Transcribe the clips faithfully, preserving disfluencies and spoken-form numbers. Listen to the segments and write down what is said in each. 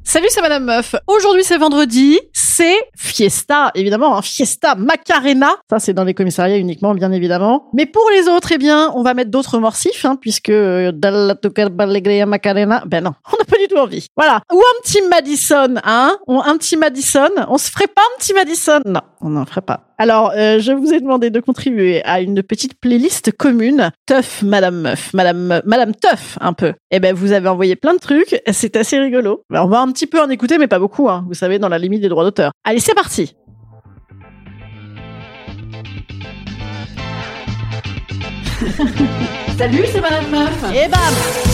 Salut, c'est Madame Meuf. Aujourd'hui, c'est vendredi, c'est Fiesta, évidemment, hein, Fiesta Macarena. Ça, c'est dans les commissariats uniquement, bien évidemment. Mais pour les autres, eh bien, on va mettre d'autres morsifs, hein, puisque euh, Dalla Tucker Ballegria Macarena, ben non, on n'a pas du tout envie. Voilà. Ou un petit Madison, hein, ou un petit Madison. On se ferait pas un petit Madison? Non, on n'en ferait pas. Alors, euh, je vous ai demandé de contribuer à une petite playlist commune. Teuf, Madame Meuf, Madame, Madame Teuf, un peu. Eh ben, vous avez envoyé plein de trucs. C'est assez rigolo. Ben, on va un petit peu en écouter, mais pas beaucoup, hein. Vous savez, dans la limite des droits d'auteur. Allez, c'est parti. Salut, c'est Madame Meuf. Et bam.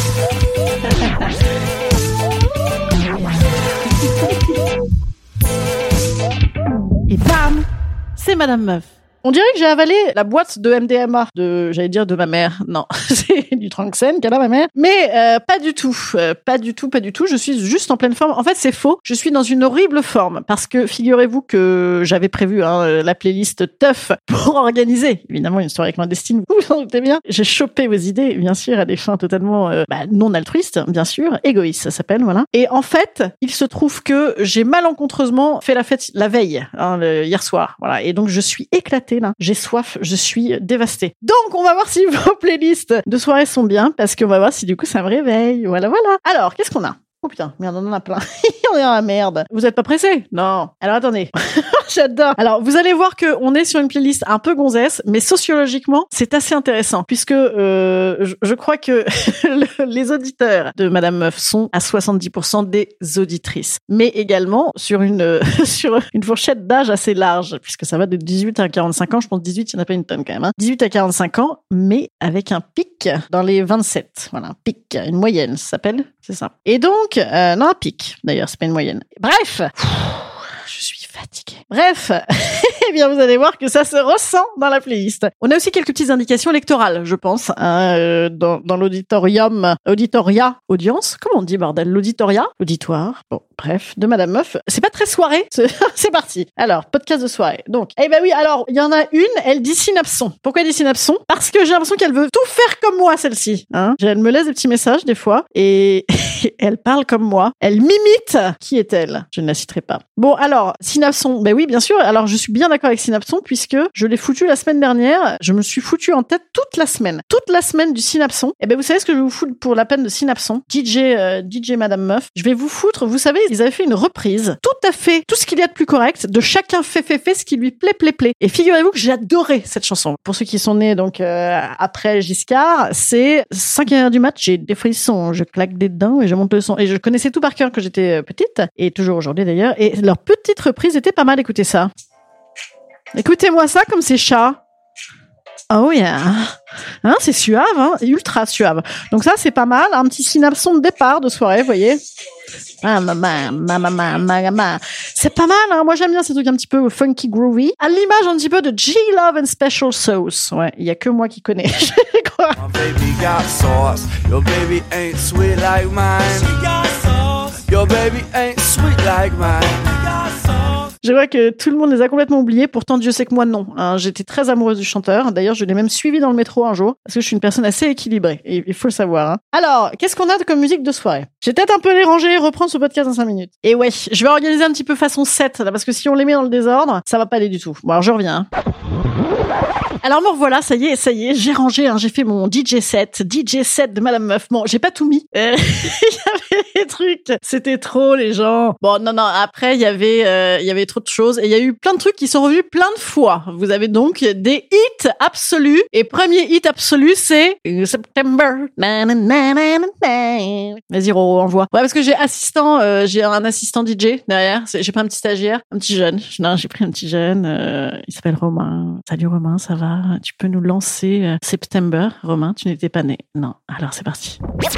Et bam, c'est Madame Meuf. On dirait que j'ai avalé la boîte de M D M A de, j'allais dire de ma mère. Non, c'est du Tranxène qu'elle a ma mère. Mais euh, pas du tout, euh, pas du tout, pas du tout. Je suis juste en pleine forme. En fait, c'est faux. Je suis dans une horrible forme parce que figurez-vous que j'avais prévu hein, la playlist Teuf pour organiser évidemment une soirée clandestine. Vous vous en doutez bien. J'ai chopé vos idées, bien sûr, à des fins totalement euh, bah, non altruistes, bien sûr, égoïstes, ça s'appelle, voilà. Et en fait, il se trouve que j'ai malencontreusement fait la fête la veille, hein, le, hier soir, voilà. Et donc je suis éclatée. Là. J'ai soif, je suis dévastée. Donc, on va voir si vos playlists de soirée sont bien, parce qu'on va voir si du coup ça me réveille. Voilà, voilà. Alors, qu'est-ce qu'on a? Oh putain, merde, on en a plein. On est dans la merde. Vous êtes pas pressés? Non. Alors attendez. J'adore. Alors, vous allez voir que on est sur une playlist un peu gonzesse, mais sociologiquement, c'est assez intéressant, puisque euh, je, je crois que le, les auditeurs de Madame Meuf sont à soixante-dix pour cent des auditrices, mais également sur une euh, sur une fourchette d'âge assez large, puisque ça va de dix-huit à quarante-cinq ans. Je pense dix-huit, il n'y en a pas une tonne quand même. Hein. dix-huit à quarante-cinq ans, mais avec un pic dans les vingt-sept. Voilà, un pic, une moyenne, ça s'appelle, c'est ça. Et donc, euh, non, un pic. D'ailleurs, c'est pas une moyenne. Bref. Je suis fatiguée. Bref, eh bien vous allez voir que ça se ressent dans la playlist. On a aussi quelques petites indications électorales, je pense, hein, euh, dans, dans l'auditorium, auditoria, audience, comment on dit bordel, l'auditoria, l'auditoire, bon, bref, de Madame Meuf. C'est pas très soirée, c'est, c'est parti. Alors, podcast de soirée. Donc, eh ben oui, alors, il y en a une, elle dit synapson. Pourquoi elle dit synapson? Parce que j'ai l'impression qu'elle veut tout faire comme moi, celle-ci. Hein. Elle me laisse des petits messages, des fois, et elle parle comme moi. Elle m'imite. Qui est-elle? Je ne la citerai pas. Bon, alors, synapson, ben oui, bien sûr. Alors, je suis bien d'accord avec synapson puisque je l'ai foutu la semaine dernière. Je me suis foutu en tête toute la semaine. Toute la semaine du synapson. Et ben, vous savez ce que je vais vous foutre pour la peine de synapson? D J, euh, D J Madame Meuf. Je vais vous foutre, vous savez, ils avaient fait une reprise. Tout à fait, tout ce qu'il y a de plus correct. De chacun fait, fait, fait ce qui lui plaît, plaît, plaît. Et figurez-vous que j'ai adoré cette chanson. Pour ceux qui sont nés, donc, euh, après Giscard, c'est cinq heures du match. J'ai des frissons. Je claque des dents et je monte le son. Et je connaissais tout par cœur quand j'étais petite. Et toujours aujourd'hui d'ailleurs. Et leur petite reprise était pas mal. Écoutez ça. Écoutez-moi ça comme c'est chat. Oh yeah. Hein, c'est suave, hein, ultra suave. Donc ça, c'est pas mal. Un petit synapson de départ de soirée, vous voyez. Ah, maman, maman, maman, maman. C'est pas mal, hein. Moi, j'aime bien ces trucs un petit peu funky groovy. À l'image un petit peu de G-Love and Special Sauce. Ouais, il y a que moi qui connais. Je crois. My baby got sauce. Your baby ain't sweet like mine. She got sauce. Your baby ain't sweet like mine. She got sauce. Je vois que tout le monde les a complètement oubliés. Pourtant, Dieu sait que moi, non. Hein, j'étais très amoureuse du chanteur. D'ailleurs, je l'ai même suivi dans le métro un jour. Parce que je suis une personne assez équilibrée. Et il faut le savoir. Hein. Alors, qu'est-ce qu'on a comme musique de soirée? Je vais peut-être un peu les ranger et reprendre ce podcast dans cinq minutes. Et ouais, je vais organiser un petit peu façon set, là, parce que si on les met dans le désordre, ça va pas aller du tout. Bon, alors je reviens. Hein. Alors me revoilà, ça y est, ça y est, j'ai rangé, hein, j'ai fait mon D J set, D J set de Madame Meuf. Bon, j'ai pas tout mis. Euh, il y avait des trucs, c'était trop les gens. Bon, non, non, après il y avait, euh, il y avait trop de choses et il y a eu plein de trucs qui sont revenus plein de fois. Vous avez donc des hits absolus et premier hit absolu c'est September. Vas-y, Roro, envoie. Ouais, parce que j'ai assistant, euh, j'ai un assistant D J derrière. J'ai pas un petit stagiaire, un petit jeune. Non, j'ai pris un petit jeune. Euh, il s'appelle Romain. Salut Romain, ça va? Tu peux nous lancer euh, September, Romain? Tu n'étais pas né. Non. Alors c'est parti.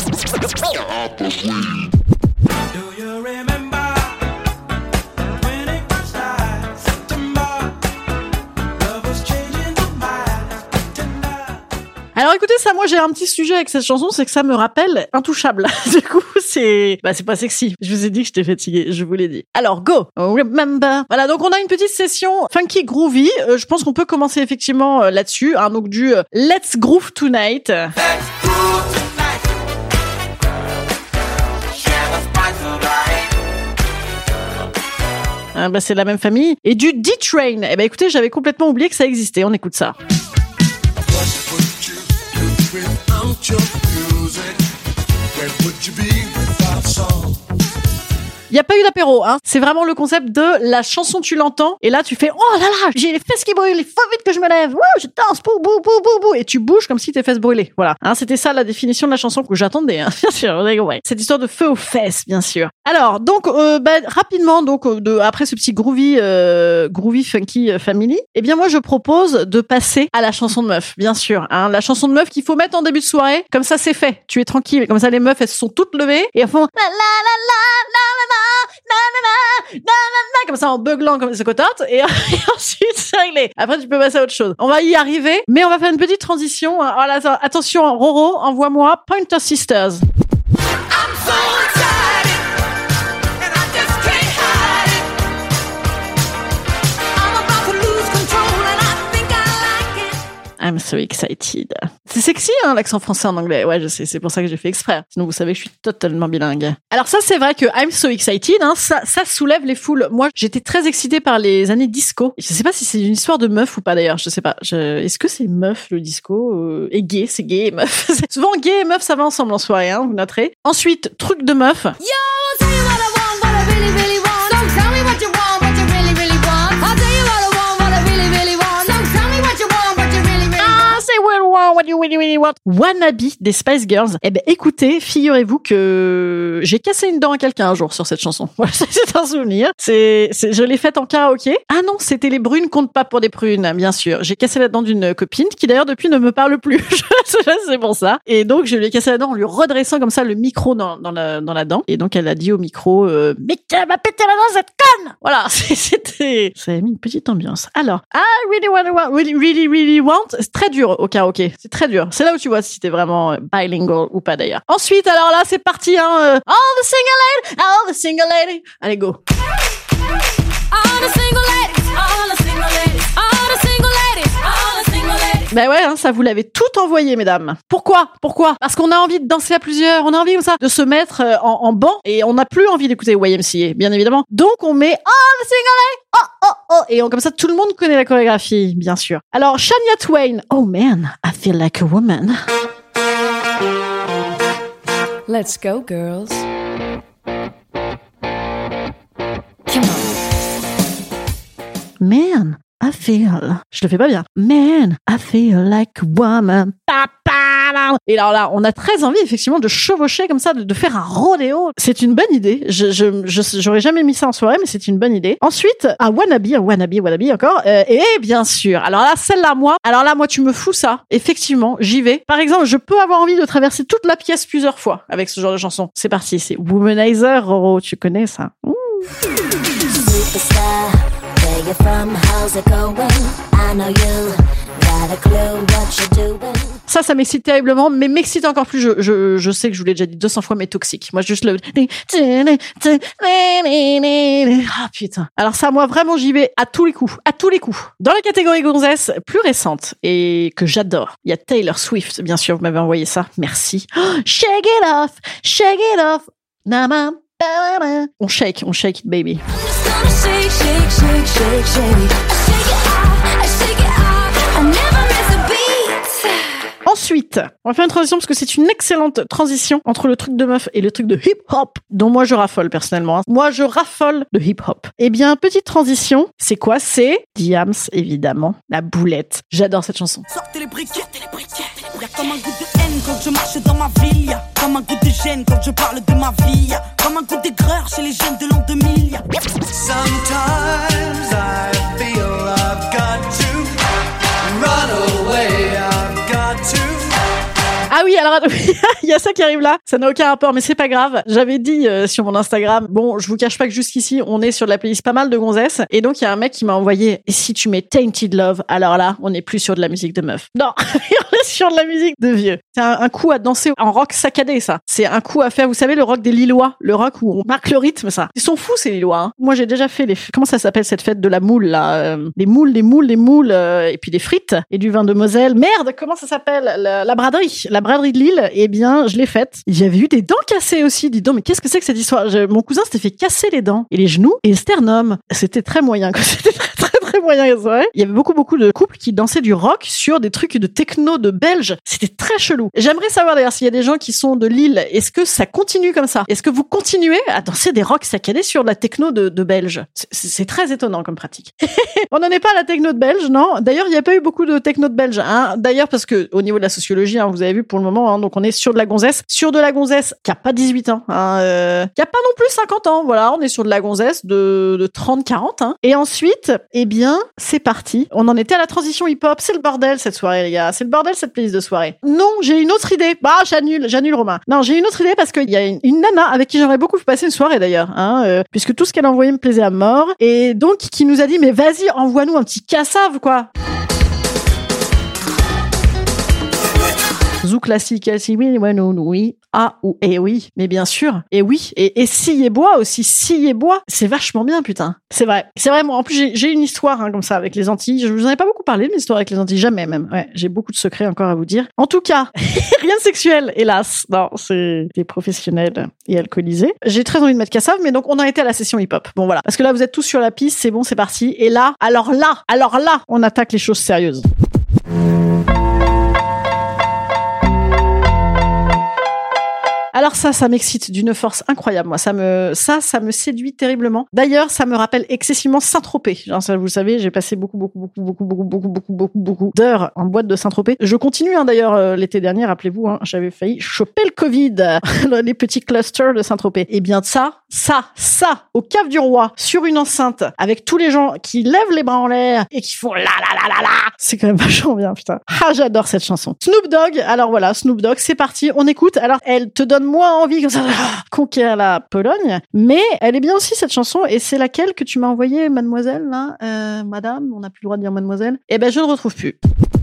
Alors écoutez ça, moi j'ai un petit sujet avec cette chanson, c'est que ça me rappelle Intouchable. Du coup c'est, bah c'est pas sexy. Je vous ai dit que j'étais fatiguée, je vous l'ai dit. Alors go, remember. Voilà, donc on a une petite session funky groovy. Euh, je pense qu'on peut commencer effectivement euh, là-dessus. Hein, donc du euh, Let's Groove Tonight. Let's groove tonight. Share the spice of life. Hein, bah, c'est la même famille. Et du D-Train. Eh ben, écoutez, j'avais complètement oublié que ça existait. On écoute ça. Il n'y a pas eu d'apéro, hein. C'est vraiment le concept de la chanson, tu l'entends, et là, tu fais, oh là là, j'ai les fesses qui brûlent, il faut vite que je me lève, wouh, je danse, bou, bou, bou, bou, bou, et tu bouges comme si tes fesses brûlaient. Voilà. Hein, c'était ça la définition de la chanson que j'attendais, hein. Bien sûr, ouais. Cette histoire de feu aux fesses, bien sûr. Alors, donc, euh, bah, rapidement, donc, de, après ce petit groovy, euh, groovy funky euh, family, eh bien, moi, je propose de passer à la chanson de meuf, bien sûr, hein. La chanson de meuf qu'il faut mettre en début de soirée, comme ça, c'est fait. Tu es tranquille. Comme ça, les meufs, elles se sont toutes levées, et elles font, la la la la la la. Na, na, na, na, na, na, comme ça en beuglant comme des cocottes et, et ensuite c'est réglé. Après tu peux passer à autre chose. On va y arriver, mais on va faire une petite transition. Voilà, attention, Roro, envoie-moi Pointer Sisters. I'm so excited, and I just can't hide it. I'm about to lose control and I think I like it. I'm so excited. C'est sexy, hein, l'accent français en anglais. Ouais, je sais, c'est pour ça que j'ai fait exprès. Sinon, vous savez que je suis totalement bilingue. Alors ça, c'est vrai que I'm so excited, hein, ça, ça soulève les foules. Moi, j'étais très excitée par les années disco. Je sais pas si c'est une histoire de meuf ou pas d'ailleurs, je sais pas. Je... Est-ce que c'est meuf, le disco euh... Et gay, c'est gay et meuf. Souvent, gay et meuf, ça va ensemble en soirée, hein, vous noterez. Ensuite, truc de meuf. Yo, tell you what I want, what I really, really want. Don't tell me what you want, what you really, really want. I'll tell you what I want, what I really, really want. Don't tell me what you want, what you really, really want. Ah, say what you want, what you really, really want. Wannabe des Spice Girls. Eh ben, écoutez, figurez-vous que j'ai cassé une dent à quelqu'un un jour sur cette chanson. Voilà, c'est un souvenir. C'est, c'est, je l'ai faite en karaoké. Ah non, c'était les brunes comptent pas pour des prunes, bien sûr. J'ai cassé la dent d'une copine qui d'ailleurs depuis ne me parle plus. C'est pour ça. Et donc, je lui ai cassé la dent en lui redressant comme ça le micro dans, dans la, dans la dent. Et donc, elle a dit au micro, euh, mais qu'elle m'a pété la dent, cette conne! Voilà. C'était, ça a mis une petite ambiance. Alors, I really want, want really, really, really want. C'est très dur au karaoké. C'est très dur. C'est là où tu vois si t'es vraiment bilingual ou pas d'ailleurs. Ensuite, alors là, c'est parti, hein. Euh, all the single ladies, all the single ladies. Allez, go. All the single ladies, all the single ladies, all the single ladies, all the single ladies. Ben ouais, hein, ça vous l'avez tout envoyé, mesdames. Pourquoi? Pourquoi? Parce qu'on a envie de danser à plusieurs, on a envie comme ça de se mettre en, en banc et on n'a plus envie d'écouter Y M C A, bien évidemment. Donc on met all the single ladies, oh oh oh, et on, comme ça tout le monde connaît la chorégraphie, bien sûr. Alors Shania Twain, oh man, I feel like a woman. Let's go, girls. Come on. Man, I feel... Je le fais pas bien. Man, I feel like a woman. Et alors là, on a très envie, effectivement, de chevaucher comme ça, de, de faire un rodéo. C'est une bonne idée. Je, je, je, j'aurais jamais mis ça en soirée, mais c'est une bonne idée. Ensuite, un wannabe, un wannabe, wannabe encore. Euh, et bien sûr. Alors là, celle-là, moi, alors là, moi, tu me fous ça. Effectivement, j'y vais. Par exemple, je peux avoir envie de traverser toute la pièce plusieurs fois avec ce genre de chanson. C'est parti. C'est Womanizer, Roro. Tu connais ça? Ouh. Superstar, where you from? How's it going? I know you. Ça, ça m'excite terriblement, mais m'excite encore plus. Je, je, je sais que je vous l'ai déjà dit deux cents fois, mais toxique. Moi, juste le... Ah, putain. Alors ça, moi, vraiment, j'y vais à tous les coups. À tous les coups. Dans la catégorie gonzesse plus récente et que j'adore, il y a Taylor Swift, bien sûr, vous m'avez envoyé ça. Merci. Oh, shake it off, shake it off. Nama. On shake, on shake it, baby. Shake, shake, shake, shake, shake. Shake it off, shake it off. I never miss a beat. Ensuite, on va faire une transition parce que c'est une excellente transition entre le truc de meuf et le truc de hip-hop, dont moi je raffole personnellement. Moi je raffole de hip-hop. Eh bien, petite transition, c'est quoi? C'est Diams, évidemment, la boulette. J'adore cette chanson. Sortez les briquettes, sortez les briquettes. Y'a comme un goût de haine quand je marche dans ma ville. Y'a comme un goût de gêne quand je parle de ma vie. Y'a comme un goût d'aigreur chez les jeunes de l'an deux mille. Y'a... Sometimes I feel I've got to run away. I've got to... Ah oui, alors il y a ça qui arrive là, ça n'a aucun rapport, mais c'est pas grave. J'avais dit euh, sur mon Instagram, bon, je vous cache pas que jusqu'ici, on est sur de la playlist pas mal de gonzesses, et donc il y a un mec qui m'a envoyé, et si tu mets Tainted Love, alors là, on n'est plus sur de la musique de meuf. Non, on est sur de la musique de vieux. C'est un, un coup à danser en rock saccadé, ça. C'est un coup à faire, vous savez, le rock des Lillois, le rock où on marque le rythme, ça. Ils sont fous, ces Lillois. Hein. Moi, j'ai déjà fait les, comment ça s'appelle cette fête de la moule, là, euh, les moules, les moules, les moules, euh, et puis des frites, et du vin de Moselle. Merde, comment ça s'appelle? La, la braderie, la braderie braderie de Lille, eh bien, je l'ai faite. Il y avait eu des dents cassées aussi. Dis donc, mais qu'est-ce que c'est que cette histoire? Je, mon cousin s'était fait casser les dents et les genoux et le sternum. C'était très moyen. C'était très, très, très moyen. Ouais. Il y avait beaucoup, beaucoup de couples qui dansaient du rock sur des trucs de techno de belges. C'était très chelou. J'aimerais savoir d'ailleurs s'il y a des gens qui sont de Lille. Est-ce que ça continue comme ça? Est-ce que vous continuez à danser des rocks saccadés sur la techno de, de belges? C'est, c'est très étonnant comme pratique. On n'en est pas à la techno de belge, non? D'ailleurs, il n'y a pas eu beaucoup de techno de belge. Hein. D'ailleurs, parce que au niveau de la sociologie, hein, vous avez vu pour le moment, hein, donc on est sur de la gonzesse, sur de la gonzesse qui a pas dix-huit ans, hein, euh, qui a pas non plus cinquante ans. Voilà, on est sur de la gonzesse de, de trente quarante. Hein. Et ensuite, eh bien, c'est parti. On en était à la transition hip-hop. C'est le bordel cette soirée, les gars. C'est le bordel cette playlist de soirée. Non, j'ai une autre idée. Bah, j'annule, j'annule Romain. Non, j'ai une autre idée parce qu'il y a une, une nana avec qui j'aimerais beaucoup passer une soirée d'ailleurs, hein, euh, puisque tout ce qu'elle a envoyé me plaisait à mort. Et donc, qui nous a dit, mais vas-y, envoie-nous un petit cassave, quoi. Zou classique, si oui, ouais, non, oui. Ah, ou, et oui, mais bien sûr. Et oui, et, et scie et bois aussi, scie et bois. C'est vachement bien, putain. C'est vrai. C'est vrai, moi, en plus, j'ai, j'ai une histoire, hein, comme ça, avec les Antilles. Je vous en ai pas beaucoup parlé de l'histoire avec les Antilles, jamais même. Ouais, j'ai beaucoup de secrets encore à vous dire. En tout cas, rien de sexuel, hélas. Non, c'est des professionnels et alcoolisés. J'ai très envie de mettre cassave, mais donc, on a été à la session hip-hop. Bon, voilà. Parce que là, vous êtes tous sur la piste, c'est bon, c'est parti. Et là, alors là, alors là, on attaque les choses sérieuses. Alors ça, ça m'excite d'une force incroyable. Moi, ça me, ça, ça me séduit terriblement. D'ailleurs, ça me rappelle excessivement Saint-Tropez. Genre, ça, vous le savez, j'ai passé beaucoup, beaucoup, beaucoup, beaucoup, beaucoup, beaucoup, beaucoup, beaucoup, beaucoup d'heures en boîte de Saint-Tropez. Je continue, hein, d'ailleurs, euh, l'été dernier, rappelez-vous, hein, j'avais failli choper le Covid, les petits clusters de Saint-Tropez. Et bien, ça, ça, ça, au Cave du Roi, sur une enceinte, avec tous les gens qui lèvent les bras en l'air et qui font la la la la la. C'est quand même vachement bien, putain. Ah, j'adore cette chanson. Snoop Dogg. Alors voilà, Snoop Dogg, c'est parti, on écoute. Alors, elle te donne moins envie comme ça de conquérir la Pologne, mais elle est bien aussi cette chanson, et c'est laquelle que tu m'as envoyée, mademoiselle, là, euh, madame, on n'a plus le droit de dire mademoiselle. Eh ben, je ne retrouve plus.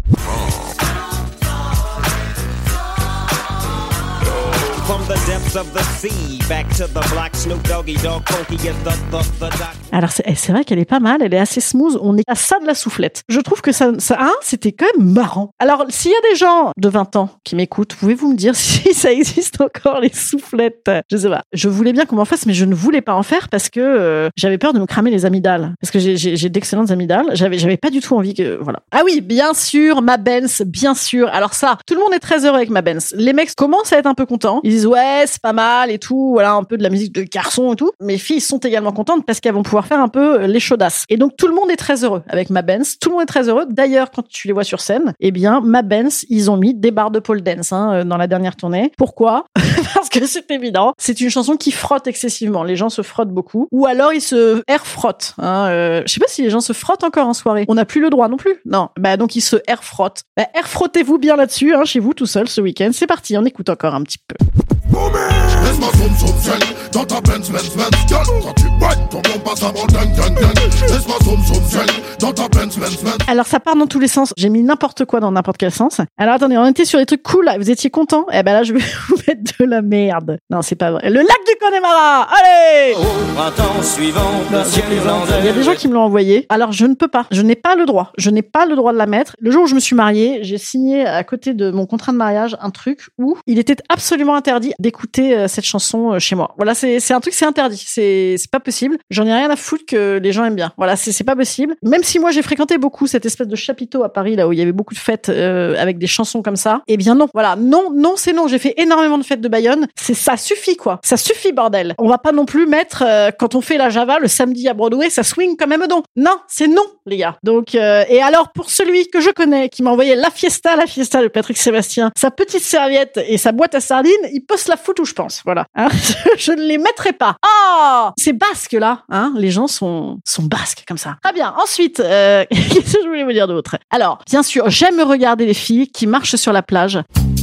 Alors c'est, c'est vrai qu'elle est pas mal, elle est assez smooth, on est à ça de la soufflette. Je trouve que ça, ça hein, c'était quand même marrant. Alors s'il y a des gens de vingt ans qui m'écoutent, pouvez-vous me dire si ça existe encore les soufflettes? Je sais pas. Je voulais bien qu'on m'en fasse, mais je ne voulais pas en faire parce que euh, j'avais peur de me cramer les amygdales. Parce que j'ai, j'ai, j'ai d'excellentes amygdales. J'avais, j'avais pas du tout envie que, voilà. Ah oui, bien sûr, ma Benz, bien sûr. Alors ça, tout le monde est très heureux avec ma Benz. Les mecs commencent à être un peu contents. Ils disent ouais, c'est pas mal et tout, voilà, un peu de la musique de garçon et tout. Mes filles sont également contentes parce qu'elles vont pouvoir faire un peu les chaudasses. Et donc tout le monde est très heureux avec ma Benz. Tout le monde est très heureux. D'ailleurs, quand tu les vois sur scène, eh bien, ma Benz, ils ont mis des barres de pole dance hein, dans la dernière tournée. Pourquoi? Parce que c'est évident. C'est une chanson qui frotte excessivement. Les gens se frottent beaucoup. Ou alors ils se air frottent. Hein. Euh, je sais pas si les gens se frottent encore en soirée. On n'a plus le droit non plus. Non. Bah donc ils se air frottent. Bah air frottez-vous bien là-dessus, hein, chez vous tout seul ce week-end. C'est parti. On écoute encore un petit peu. Laisse-moi zoom zoom zen dans ta Benz Benz Benz girl. Quand tu boites, ton bon passe avant ding ding ding. Laisse-moi zoom zoom zen dans ta Benz Benz Benz. Alors ça part dans tous les sens. J'ai mis n'importe quoi dans n'importe quel sens. Alors attendez, on était sur des trucs cool. Vous étiez contents? Eh ben là, je vais vous mettre de la merde. Non, c'est pas vrai. Le lac du Connemara. Allez! Au printemps suivant, le ciel irlandais. Il y a des gens qui me l'ont envoyé. Alors je ne peux pas. Je n'ai pas le droit. Je n'ai pas le droit de la mettre. Le jour où je me suis mariée, j'ai signé à côté de mon contrat de mariage un truc où il était absolument interdit d'écouter euh, cette chanson euh, chez moi. Voilà, c'est c'est un truc, c'est interdit. C'est c'est pas possible. J'en ai rien à foutre que les gens aiment bien. Voilà, c'est c'est pas possible. Même si moi j'ai fréquenté beaucoup cette espèce de chapiteau à Paris là où il y avait beaucoup de fêtes euh, avec des chansons comme ça. Eh bien non. Voilà, non, non, c'est non. J'ai fait énormément de fêtes de Bayonne. C'est ça suffit quoi. Ça suffit bordel. On va pas non plus mettre euh, quand on fait la Java le samedi à Broadway, ça swing comme un don. Non, c'est non les gars. Donc euh, et alors pour celui que je connais qui m'a envoyé la fiesta, la fiesta de Patrick Sébastien, sa petite serviette et sa boîte à sardines, il peut se la foutre où je pense. Voilà. Hein, je ne les mettrai pas. Ah, oh, c'est basque là. Hein, les gens sont sont basques comme ça. Très bien. Ensuite, euh, qu'est-ce que je voulais vous dire d'autre? Alors, bien sûr, j'aime regarder les filles qui marchent sur la plage.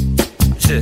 Je,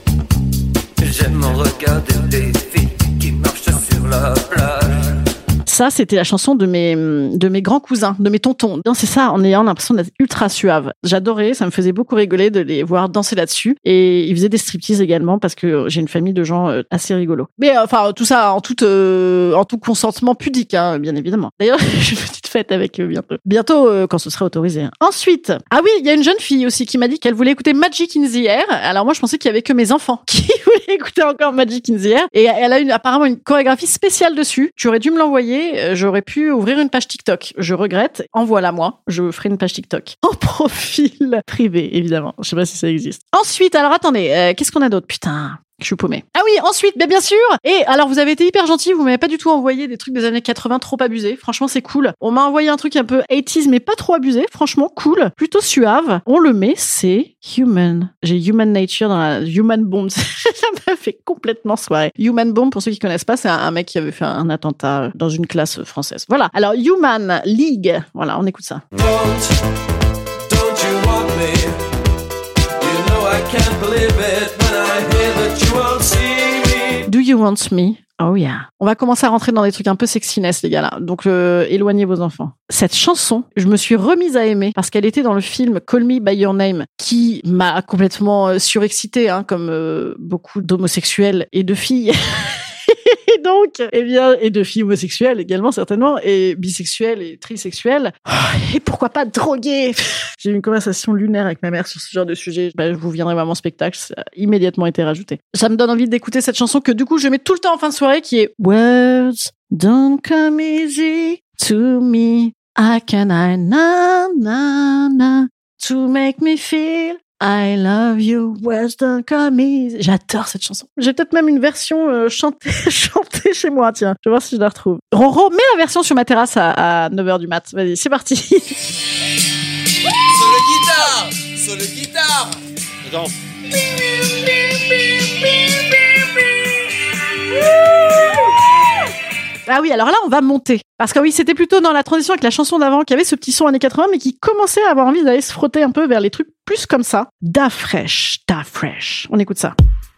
j'aime regarder des filles qui marchent sur la plage. Ça, c'était la chanson de mes, de mes grands cousins, de mes tontons. Non, c'est ça, en ayant l'impression d'être ultra suave. J'adorais, ça me faisait beaucoup rigoler de les voir danser là-dessus. Et ils faisaient des striptease également parce que j'ai une famille de gens euh, assez rigolos. Mais enfin, tout ça en tout, euh, en tout consentement pudique, hein, bien évidemment. D'ailleurs, j'ai une petite fête avec eux bientôt. Bientôt, euh, quand ce sera autorisé. Hein. Ensuite, ah oui, il y a une jeune fille aussi qui m'a dit qu'elle voulait écouter Magic in the Air. Alors moi, je pensais qu'il y avait que mes enfants qui voulaient écouter encore Magic in the Air. Et elle a une, apparemment une chorégraphie spéciale dessus. Tu aurais dû me l'envoyer. J'aurais pu ouvrir une page TikTok. Je regrette. Envoie-la moi. Je ferai une page TikTok. En profil privé, évidemment. Je sais pas si ça existe. Ensuite, alors attendez, euh, qu'est-ce qu'on a d'autre? Putain. Je suis paumée. Ah oui, ensuite, mais bien sûr. Et alors, vous avez été hyper gentils, vous m'avez pas du tout envoyé des trucs des années quatre-vingts trop abusés. Franchement, c'est cool. On m'a envoyé un truc un peu eighties, mais pas trop abusé. Franchement, cool. Plutôt suave. On le met, c'est Human. J'ai Human Nature dans la Human Bomb. Ça m'a fait complètement soirée. Human Bomb, pour ceux qui connaissent pas, c'est un mec qui avait fait un attentat dans une classe française. Voilà. Alors, Human League. Voilà, on écoute ça. Don't, don't you want me? You know I can't believe it when I hear that you won't see me. Do you want me? Oh yeah. On va commencer à rentrer dans des trucs un peu sexiness, les gars, là. Donc, euh, éloignez vos enfants. Cette chanson, je me suis remise à aimer parce qu'elle était dans le film Call Me By Your Name, qui m'a complètement euh, surexcitée, hein, comme euh, beaucoup d'homosexuels et de filles. Et donc, eh bien, et de filles homosexuelles également, certainement, et bisexuelles et trisexuelles. Et pourquoi pas droguées? J'ai eu une conversation lunaire avec ma mère sur ce genre de sujet. Ben, je vous viendrai voir mon spectacle, ça a immédiatement été rajouté. Ça me donne envie d'écouter cette chanson que, du coup, je mets tout le temps en fin de soirée, qui est Words don't come easy to me. I can I na na na to make me feel I love you, words don't come easy. J'adore cette chanson. J'ai peut-être même une version euh, chantée, chantée chez moi, tiens. Je vais voir si je la retrouve. Roro, mets la version sur ma terrasse à, à neuf heures du mat. Vas-y, c'est parti. Sur le guitare, sur le guitare. Attends. Ah oui, alors là, on va monter. Parce que oui, c'était plutôt dans la transition avec la chanson d'avant qui avait ce petit son années quatre-vingts, mais qui commençait à avoir envie d'aller se frotter un peu vers les trucs plus comme ça. Da Fresh, Da Fresh. On écoute ça.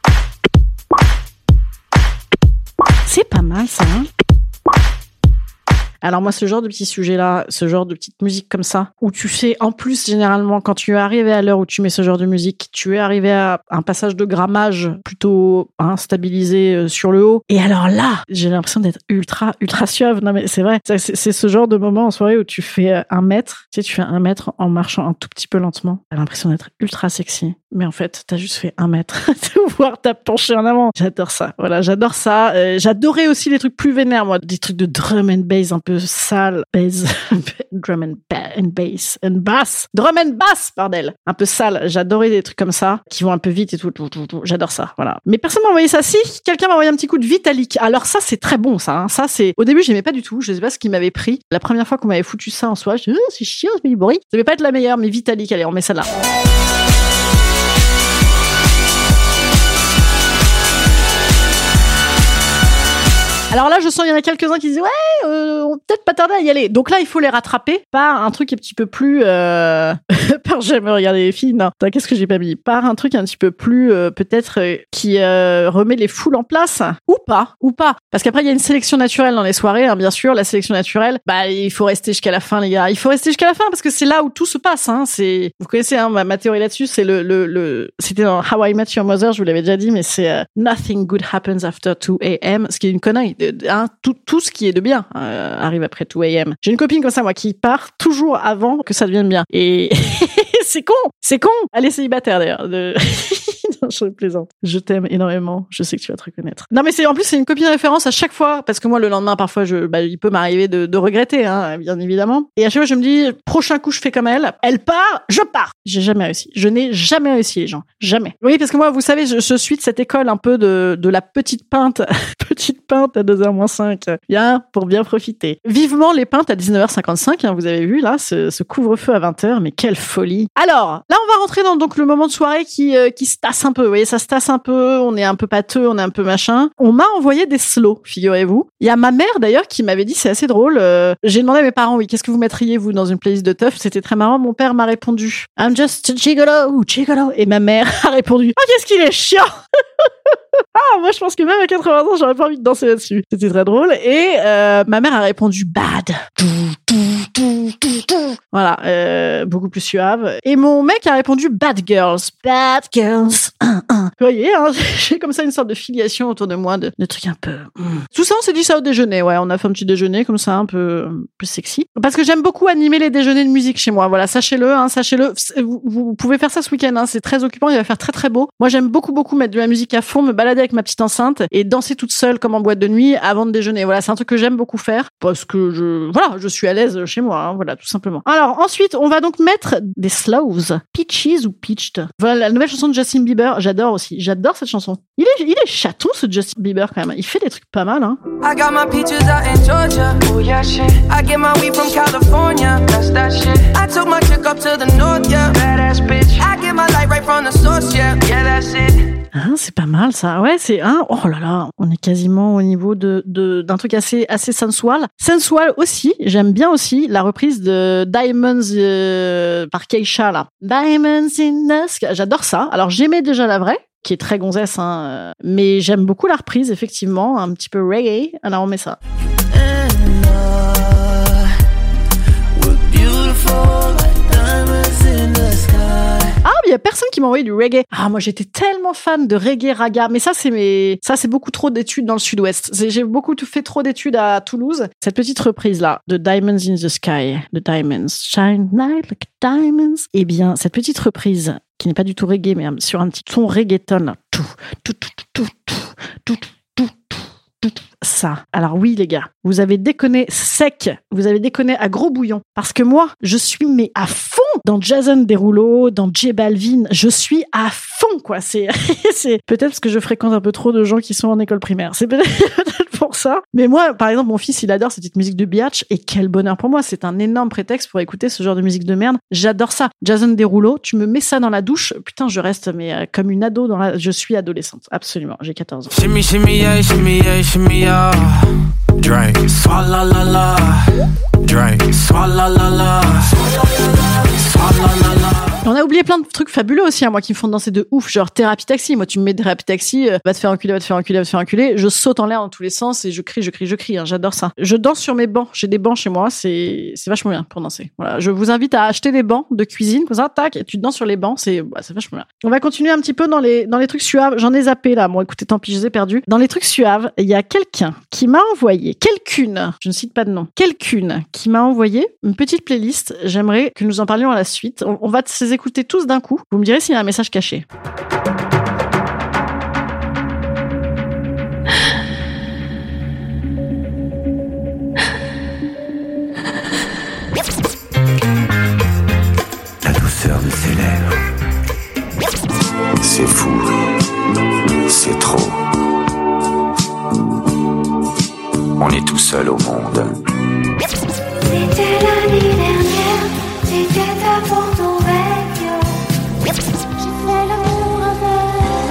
C'est pas mal, ça, hein? Alors moi, ce genre de petits sujets-là, ce genre de petite musique comme ça, où tu sais, en plus, généralement, quand tu es arrivé à l'heure où tu mets ce genre de musique, tu es arrivé à un passage de grammage plutôt hein, stabilisé euh, sur le haut. Et alors là, j'ai l'impression d'être ultra, ultra suave. Non mais c'est vrai, c'est, c'est ce genre de moment en soirée où tu fais un mètre, tu sais, tu fais un mètre en marchant un tout petit peu lentement. T'as l'impression d'être ultra sexy. Mais en fait, t'as juste fait un mètre. Voire t'as penché en avant. J'adore ça. Voilà, j'adore ça. Euh, j'adorais aussi les trucs plus vénères, moi. Des trucs de drum and bass un peu sale. Bass. Drum and, ba- and bass. And bass. Drum and bass, bordel. Un peu sale. J'adorais des trucs comme ça, qui vont un peu vite et tout. tout, tout, tout. J'adore ça. Voilà. Mais personne m'a envoyé ça. Si, quelqu'un m'a envoyé un petit coup de Vitalik. Alors ça, c'est très bon, ça. Hein. Ça, c'est... Au début, j'aimais pas du tout. Je sais pas ce qui m'avait pris. La première fois qu'on m'avait foutu ça en soi, je dis, oh, c'est chiant, ce bruit. Ça devait pas être la meilleure, mais Vitalik, allez, on met ça là. Alors là, je sens qu'il y en a quelques-uns qui disent ouais, euh, on peut peut-être pas tarder à y aller. Donc là, il faut les rattraper par un truc un petit peu plus euh... par j'aime regarder les filles. Non, attends, qu'est-ce que j'ai pas mis? Par un truc un petit peu plus euh, peut-être euh, qui euh, remet les foules en place ou pas, ou pas. Parce qu'après, il y a une sélection naturelle dans les soirées, hein, bien sûr. La sélection naturelle, bah il faut rester jusqu'à la fin, les gars. Il faut rester jusqu'à la fin parce que c'est là où tout se passe. Hein. C'est, vous connaissez hein, ma, ma théorie là-dessus. C'est le le le. C'était dans How I Met Your Mother, je vous l'avais déjà dit, mais c'est uh, Nothing good happens after two a.m. Ce qui est une connerie. Hein, tout, tout ce qui est de bien euh, arrive après two a.m. J'ai une copine comme ça, moi, qui part toujours avant que ça devienne bien. Et c'est con, c'est con. Elle est célibataire d'ailleurs. De... non, je plaisante. Je t'aime énormément. Je sais que tu vas te reconnaître. Non, mais c'est en plus c'est une copine de référence à chaque fois parce que moi le lendemain parfois je, bah, il peut m'arriver de, de regretter, hein, bien évidemment. Et à chaque fois je me dis prochain coup je fais comme elle. Elle part, je pars. J'ai jamais réussi. Je n'ai jamais réussi les gens. Jamais. Oui, parce que moi vous savez je, je suis de cette école un peu de de la petite pinte, petite pinte à deux heures moins cinq. Bien pour bien profiter. Vivement les pintes à dix-neuf heures cinquante-cinq. Hein, vous avez vu là ce, ce couvre-feu à vingt heures. Mais quelle folie. Alors là on va rentrer dans donc le moment de soirée qui euh, qui se tasse un peu. Vous voyez, ça se tasse un peu. On est un peu pâteux, on est un peu machin. On m'a envoyé des slows, figurez-vous. Il y a ma mère d'ailleurs qui m'avait dit c'est assez drôle. Euh, j'ai demandé à mes parents oui qu'est-ce que vous mettriez vous dans une playlist de teuf. C'était très marrant. Mon père m'a répondu I'm just a gigolo, gigolo. Et ma mère a répondu oh qu'est-ce qu'il est chiant. Ah, moi, je pense que même à quatre-vingts ans, j'aurais pas envie de danser là-dessus. C'était très drôle. Et euh, ma mère a répondu bad. Voilà, euh, beaucoup plus suave. Et mon mec a répondu bad girls. Bad girls. Vous voyez, hein, j'ai comme ça une sorte de filiation autour de moi, de, de trucs un peu... Mm. Tout ça, on s'est dit ça au déjeuner. Ouais, on a fait un petit déjeuner comme ça, un peu, un peu sexy. Parce que j'aime beaucoup animer les déjeuners de musique chez moi. Voilà, sachez-le, hein, sachez-le. Vous, vous pouvez faire ça ce week-end. Hein, c'est très occupant, il va faire très très beau. Moi, j'aime beaucoup beaucoup mettre de la musique à fond, me balader avec ma petite enceinte et danser toute seule comme en boîte de nuit avant de déjeuner. Voilà, c'est un truc que j'aime beaucoup faire parce que je, voilà, je suis à l'aise chez moi. Hein, voilà, tout simplement. Alors ensuite, on va donc mettre des slows, Peaches ou Peached. Voilà la nouvelle chanson de Justin Bieber. J'adore aussi. J'adore cette chanson. Il est, il est chaton ce Justin Bieber quand même. Il fait des trucs pas mal. Hein. I got my peaches out in Georgia. Oh yeah shit. I get my weed from California. That's that shit. I took my chick up to the north, yeah. Badass bitch. I get my light right from the source, yeah. Yeah, that's it. Hein, c'est pas mal ça. Ouais, c'est un. Hein, oh là là, on est quasiment au niveau de, de d'un truc assez assez sensual. Sensual aussi. J'aime bien aussi la reprise de Diamonds euh, par Keisha là. Diamonds in the sky. J'adore ça. Alors j'aimais déjà la vraie, qui est très gonzesse, hein, mais j'aime beaucoup la reprise effectivement, un petit peu reggae. Alors on met ça. Ah, il y a personne qui m'a envoyé du reggae. Ah, moi j'étais tellement fan de reggae raga, mais ça c'est mes, ça c'est beaucoup trop d'études dans le Sud-Ouest. C'est... J'ai beaucoup fait trop d'études à Toulouse. Cette petite reprise là de Diamonds in the Sky, de Diamonds Shine Light Like Diamonds. Eh bien, cette petite reprise qui n'est pas du tout reggae, mais sur un petit ton reggaeton là. Tout, tout, tout, tout, tout, tout, tout. Ça. Alors oui les gars, vous avez déconné sec, vous avez déconné à gros bouillon, parce que moi, je suis mais à fond dans Jason Derulo, dans J Balvin, je suis à fond quoi. C'est, c'est peut-être parce que je fréquente un peu trop de gens qui sont en école primaire. C'est peut-être, peut-être pour ça. Mais moi, par exemple, mon fils, il adore cette petite musique de Biatch et quel bonheur pour moi. C'est un énorme prétexte pour écouter ce genre de musique de merde. J'adore ça. Jason Derulo, tu me mets ça dans la douche, putain, je reste mais euh, comme une ado dans la, je suis adolescente. Absolument, j'ai quatorze ans. Shimmy, shimmy, yeah, shimmy, yeah, shimmy, yeah. Drink, swalla la la. Drink, swalla la la. Swalla la la. On a oublié plein de trucs fabuleux aussi, hein, moi, qui me font danser de ouf, genre thérapie taxi. Moi, tu me mets thérapie taxi, euh, va te faire enculer, va te faire enculer, va te faire enculer. Je saute en l'air dans tous les sens et je crie, je crie, je crie. Hein, j'adore ça. Je danse sur mes bancs. J'ai des bancs chez moi. C'est, c'est vachement bien pour danser. Voilà. Je vous invite à acheter des bancs de cuisine, comme ça, tac, et tu danses sur les bancs. C'est, bah, c'est vachement bien. On va continuer un petit peu dans les, dans les trucs suaves. J'en ai zappé, là. Bon, écoutez, tant pis, je les ai perdus. Dans les trucs suaves, il y a quelqu'un qui m'a envoyé, quelqu'une, je ne cite pas de nom, quelqu'une qui m'a envoyé une petite playlist. J'aimerais que nous en parlions à la suite. On, on va se les écouter tous d'un coup. Vous me direz s'il y a un message caché. La douceur de ses lèvres. C'est fou. C'est trop. On est tout seul au monde. C'était l'année dernière, c'était avant ton rêve. J'ai fait l'amour avec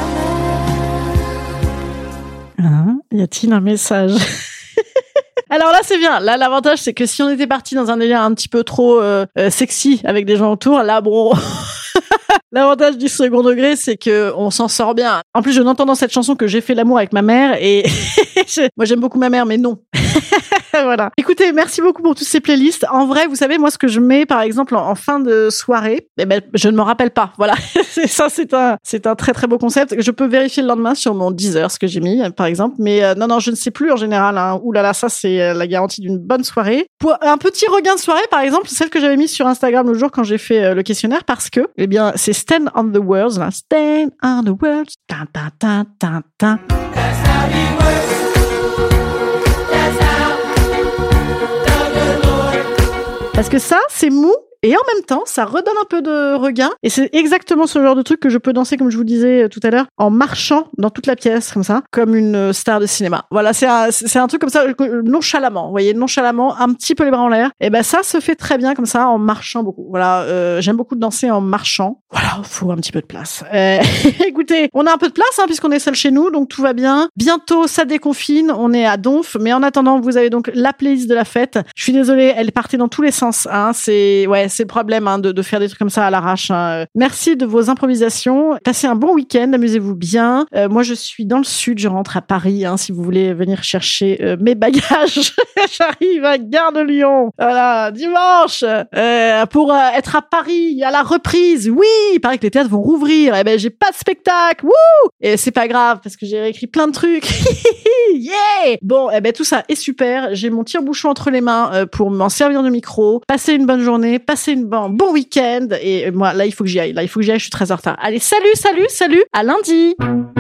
la mer. Hein, y a-t-il un message? Alors là, c'est bien. Là, l'avantage, c'est que si on était parti dans un délire un petit peu trop euh, euh, sexy avec des gens autour, là, bon... L'avantage du second degré, c'est que on s'en sort bien. En plus, je n'entends dans cette chanson que j'ai fait l'amour avec ma mère et moi j'aime beaucoup ma mère, mais non. Voilà. Écoutez, merci beaucoup pour toutes ces playlists. En vrai, vous savez, moi, ce que je mets, par exemple, en, en fin de soirée, eh ben, je ne m'en rappelle pas. Voilà. C'est ça, c'est un, c'est un très très beau concept. Je peux vérifier le lendemain sur mon Deezer ce que j'ai mis, par exemple. Mais euh, non, non, je ne sais plus en général. Hein. Ouh là là, ça c'est euh, la garantie d'une bonne soirée. Pour un petit regain de soirée, par exemple, celle que j'avais mise sur Instagram le jour quand j'ai fait euh, le questionnaire, parce que, eh bien, c'est Stand on the Words, là. Stand on the Words. Ta ta ta ta ta. Parce que ça, c'est mou. Et en même temps, ça redonne un peu de regain. Et c'est exactement ce genre de truc que je peux danser, comme je vous disais tout à l'heure, en marchant dans toute la pièce, comme ça, comme une star de cinéma. Voilà, c'est un, c'est un truc comme ça, nonchalamment. Vous voyez, nonchalamment, un petit peu les bras en l'air. Et ben ça se fait très bien comme ça, en marchant beaucoup. Voilà, euh, j'aime beaucoup danser en marchant. Voilà, faut un petit peu de place. Euh, écoutez, on a un peu de place, hein, puisqu'on est seul chez nous, donc tout va bien. Bientôt, ça déconfine. On est à Donf, mais en attendant, vous avez donc la playlist de la fête. Je suis désolée, elle partait dans tous les sens. Hein, c'est, ouais. c'est le problème hein, de, de faire des trucs comme ça à l'arrache. Hein. Merci de vos improvisations. Passez un bon week-end, amusez-vous bien. Euh, moi, je suis dans le sud, je rentre à Paris. Hein, si vous voulez venir chercher euh, mes bagages, j'arrive à Gare de Lyon. Voilà, dimanche, euh, pour euh, être à Paris, à la reprise. Oui, il paraît que les théâtres vont rouvrir. Eh ben, j'ai pas de spectacle. Wouh! Et c'est pas grave parce que j'ai réécrit plein de trucs. Yeah! Bon, eh ben tout ça est super. J'ai mon tire-bouchon entre les mains euh, pour m'en servir de micro. Passez une bonne journée, passez une bon, bon week-end. Et moi, là, il faut que j'y aille. Là, il faut que j'y aille. Je suis très en retard. Allez, salut, salut, salut. À lundi.